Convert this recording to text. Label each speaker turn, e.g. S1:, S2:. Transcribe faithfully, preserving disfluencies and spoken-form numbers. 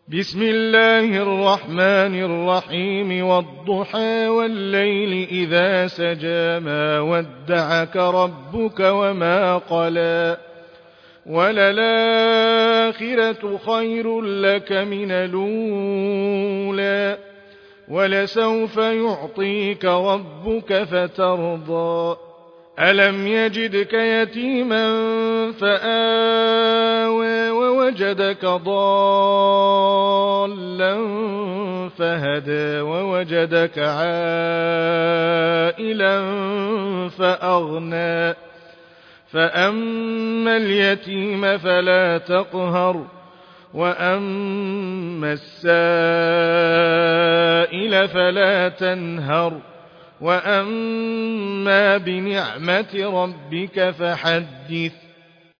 S1: بسم الله الرحمن الرحيم والضحى والليل إذا سجى ما ودعك ربك وما قلى وللآخرة خير لك من الأولى ولسوف يعطيك ربك فترضى ألم يجدك يتيما فآوى ووجدك ضالا فهدى ووجدك عائلا فأغنى فأما اليتيم فلا تقهر وأما السائل فلا تنهر وأما بنعمة ربك فحدث